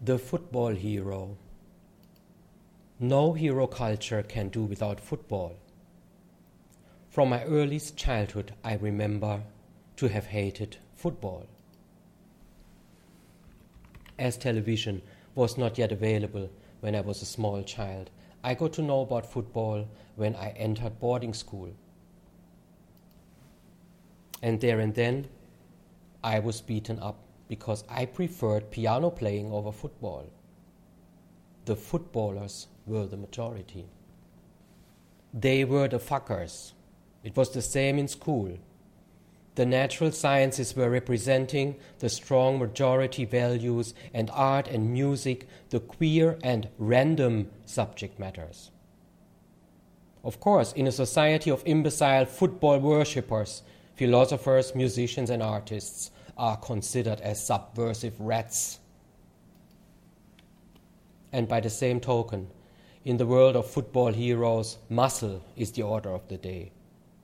The football hero. No hero culture can do without football. From my earliest childhood, I remember to have hated football. As television was not yet available when I was a small child, I got to know about football when I entered boarding school. And there and then, I was beaten up because I preferred piano playing over football. The footballers were the majority. They were the fuckers. It was the same in school. The natural sciences were representing the strong majority values, and art and music the queer and random subject matters. Of course, in a society of imbecile football worshippers, philosophers, musicians, and artists are considered as subversive rats. And by the same token, in the world of football heroes, muscle is the order of the day.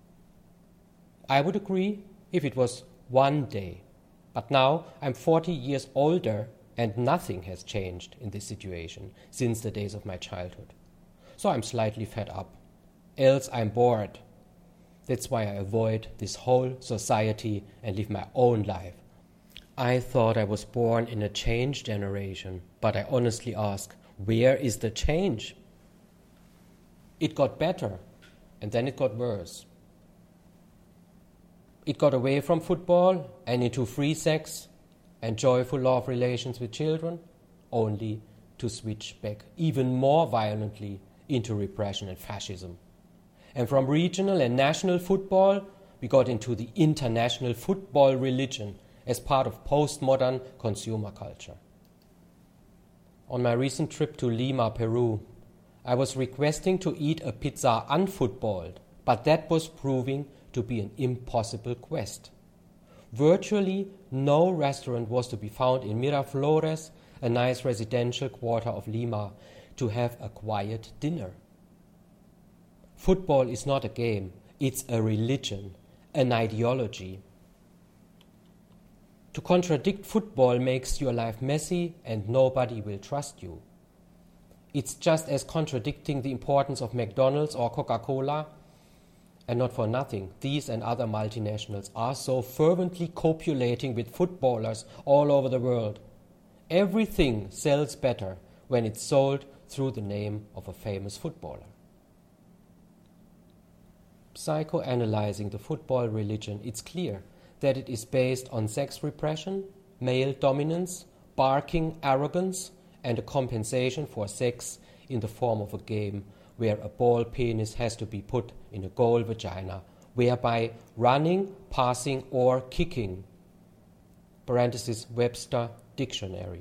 I would agree if it was one day, but now I'm 40 years older and nothing has changed in this situation since the days of my childhood. So I'm slightly fed up, else I'm bored. That's why I avoid this whole society and live my own life. I thought I was born in a change generation, but I honestly ask, where is the change? It got better, and then it got worse. It got away from football and into free sex and joyful love relations with children, only to switch back even more violently into repression and fascism. And from regional and national football, we got into the international football religion as part of postmodern consumer culture. On my recent trip to Lima, Peru, I was requesting to eat a pizza unfootballed, but that was proving to be an impossible quest. Virtually no restaurant was to be found in Miraflores, a nice residential quarter of Lima, to have a quiet dinner. Football is not a game, it's a religion, an ideology. To contradict football makes your life messy and nobody will trust you. It's just as contradicting the importance of McDonald's or Coca-Cola. And not for nothing, these and other multinationals are so fervently copulating with footballers all over the world. Everything sells better when it's sold through the name of a famous footballer. Psychoanalyzing the football religion, it's clear that it is based on sex repression, male dominance, barking arrogance, and a compensation for sex in the form of a game where a ball penis has to be put in a goal vagina, whereby running, passing, or kicking, parenthesis Webster Dictionary.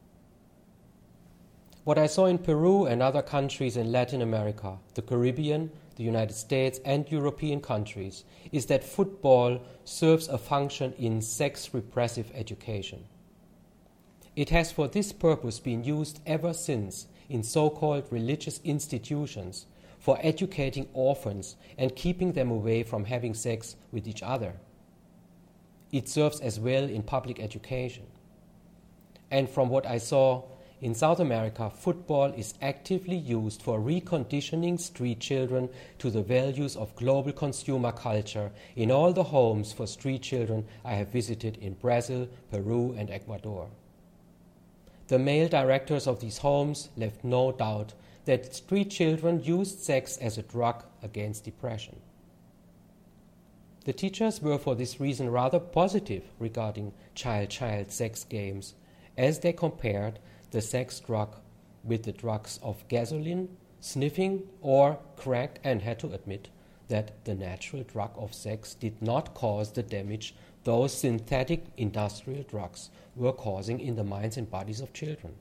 What I saw in Peru and other countries in Latin America, the Caribbean, the United States, and European countries is that football serves a function in sex-repressive education. It has for this purpose been used ever since in so-called religious institutions for educating orphans and keeping them away from having sex with each other. It serves as well in public education. And from what I saw in South America, football is actively used for reconditioning street children to the values of global consumer culture in all the homes for street children I have visited in Brazil, Peru, and Ecuador. The male directors of these homes left no doubt that street children used sex as a drug against depression. The teachers were for this reason rather positive regarding child-child sex games, as they compared the sex drug with the drugs of gasoline, sniffing, or crack, and had to admit that the natural drug of sex did not cause the damage those synthetic industrial drugs were causing in the minds and bodies of children.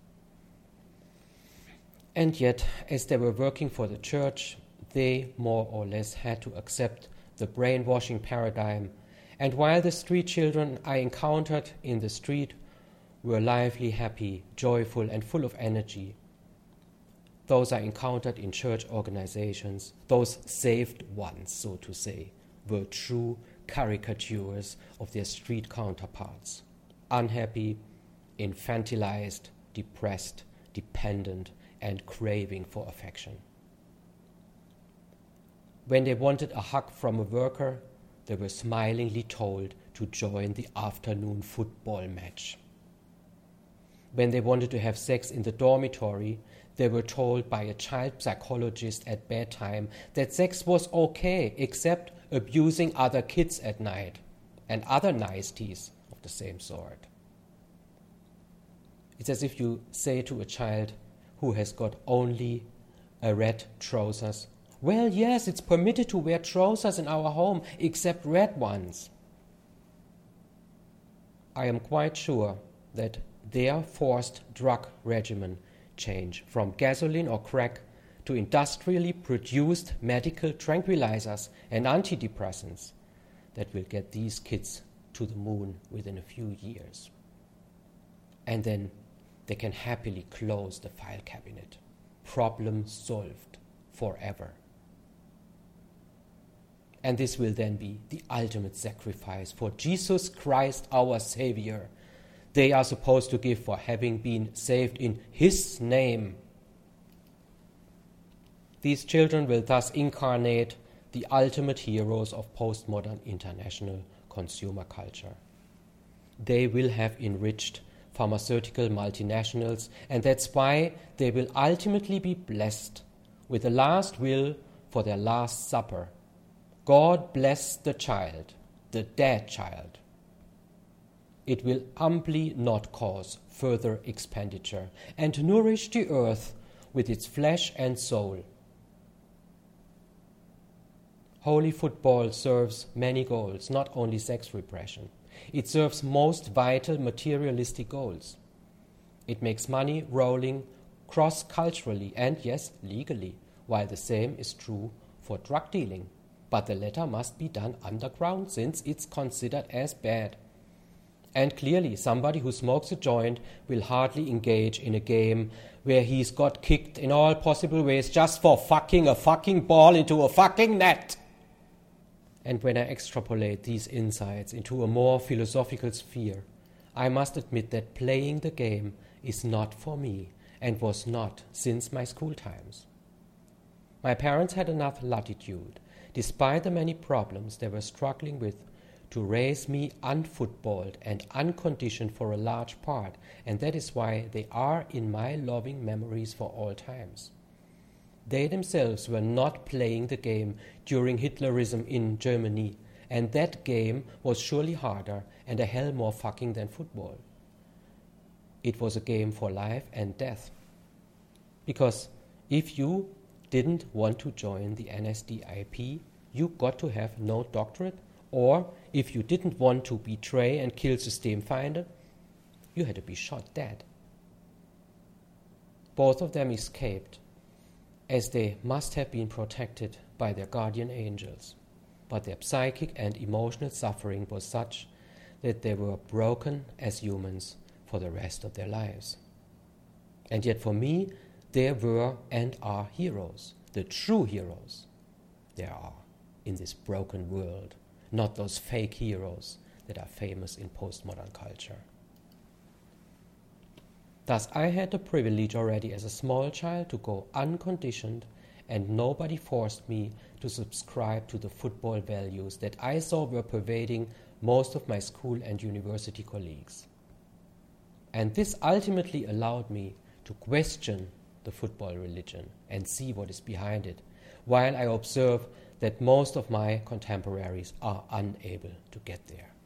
And yet, as they were working for the church, they more or less had to accept the brainwashing paradigm, and while the street children I encountered in the street were lively, happy, joyful, and full of energy, those I encountered in church organizations, those saved ones, so to say, were true caricatures of their street counterparts, unhappy, infantilized, depressed, dependent, and craving for affection. When they wanted a hug from a worker, they were smilingly told to join the afternoon football match. When they wanted to have sex in the dormitory, they were told by a child psychologist at bedtime that sex was okay, except abusing other kids at night and other niceties of the same sort. It's as if you say to a child who has got only a red trousers, well, yes, it's permitted to wear trousers in our home, except red ones. I am quite sure that their forced drug regimen change from gasoline or crack to industrially produced medical tranquilizers and antidepressants that will get these kids to the moon within a few years. And then they can happily close the file cabinet. Problem solved forever. And this will then be the ultimate sacrifice for Jesus Christ, our Savior. They are supposed to give for having been saved in His name. These children will thus incarnate the ultimate heroes of postmodern international consumer culture. They will have enriched pharmaceutical multinationals, and that's why they will ultimately be blessed with the last will for their last supper. God bless the child, the dead child. It will amply not cause further expenditure and nourish the earth with its flesh and soul. Holy football serves many goals, not only sex repression. It serves most vital materialistic goals. It makes money rolling cross-culturally and, yes, legally, while the same is true for drug dealing. But the latter must be done underground since it's considered as bad. And clearly, somebody who smokes a joint will hardly engage in a game where he's got kicked in all possible ways just for fucking a fucking ball into a fucking net. And when I extrapolate these insights into a more philosophical sphere, I must admit that playing the game is not for me and was not since my school times. My parents had enough latitude, despite the many problems they were struggling with, to raise me unfootballed and unconditioned for a large part, and that is why they are in my loving memories for all times. They themselves were not playing the game during Hitlerism in Germany, and that game was surely harder and a hell more fucking than football. It was a game for life and death. Because if you didn't want to join the NSDAP, you got to have no doctorate, or if you didn't want to betray and kill Systemfeinde, you had to be shot dead. Both of them escaped, as they must have been protected by their guardian angels, but their psychic and emotional suffering was such that they were broken as humans for the rest of their lives. And yet for me, they were and are heroes, the true heroes there are in this broken world, not those fake heroes that are famous in postmodern culture. Thus, I had the privilege already as a small child to go unconditioned, and nobody forced me to subscribe to the football values that I saw were pervading most of my school and university colleagues. And this ultimately allowed me to question the football religion and see what is behind it, while I observe that most of my contemporaries are unable to get there.